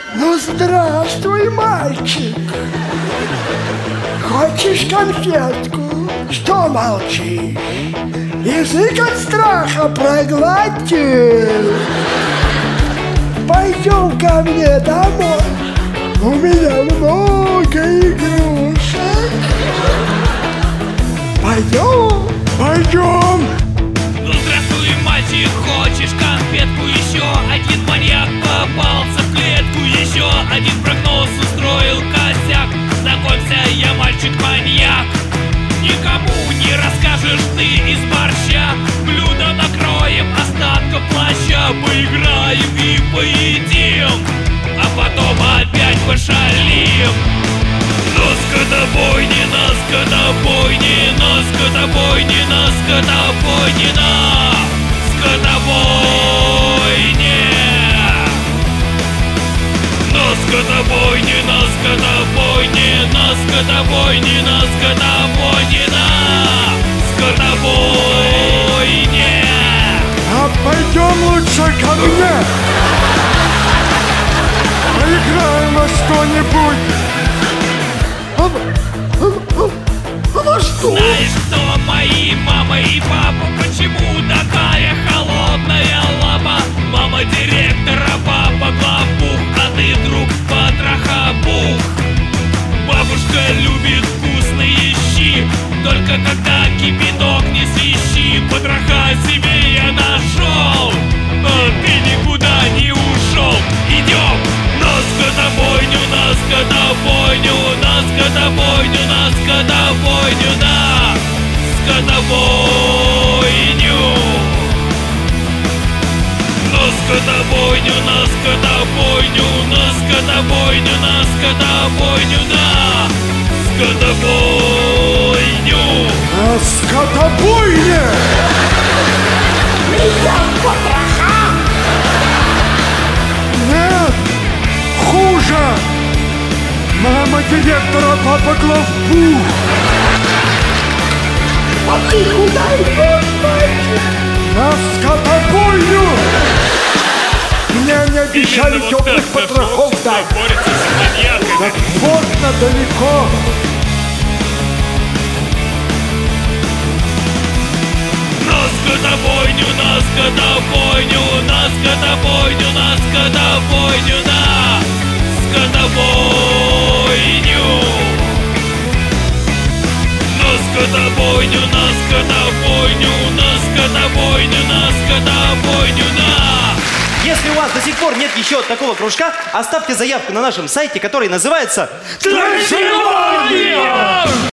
Ну, здравствуй, мальчик. Хочешь конфетку? Что молчишь? Язык от страха проглотил. Пойдем ко мне домой. У меня много игрушек. Пойдем? Пойдем. Ну, здравствуй, мальчик, хочешь конфетку? Еще один маньяк попался в клетку. Еще один прогноз устроил косяк. Знакомься, я мальчик-маньяк. Никому не расскажешь ты из борща. Блюдо накроем, остатков плаща. Поиграем и поедим, а потом опять пошалим. На скотобойне, на скотобойне, на скотобойне, на скотобойне, на скотобойне. На скотобойне, на скотобойне, на скотобойне, на скотобойне, на скотобойне. А пойдем лучше ко мне. Поиграем во что-нибудь. А что? Знаешь, что мои мама и папа? Почему такая холодная лапа? Мама директора, папа главбух, а ты друг потрохобух. Бабушка любит вкусные щи, только когда кипяток не свищи. Потроха себе я нашел, но ты никуда не ушел. Идем на скотобойню, на скотобойню, на скотобойню, на скотобойню, на скотобойню. На скотобойню, на скотобойню, на скотобойню, на скотобойню, на скотобойню. На скотобойне! Меня потроха! Нет! Хуже! Мама директора, папа главбух! А ты куда идешь, мальчик? На скотобойню! Мне не обещали теплых потрохов дать! Борется с маньяками. Так поздно, далеко! На скотобойню, на скотобойню, на скотобойню, на скотобойню, на скотобойню. На скотобойню, на скотобойню, на скотобойню, на скотобойню, на. Если у вас до сих пор нет еще такого кружка, оставьте заявку на нашем сайте, который называется Трэш-н-ролл!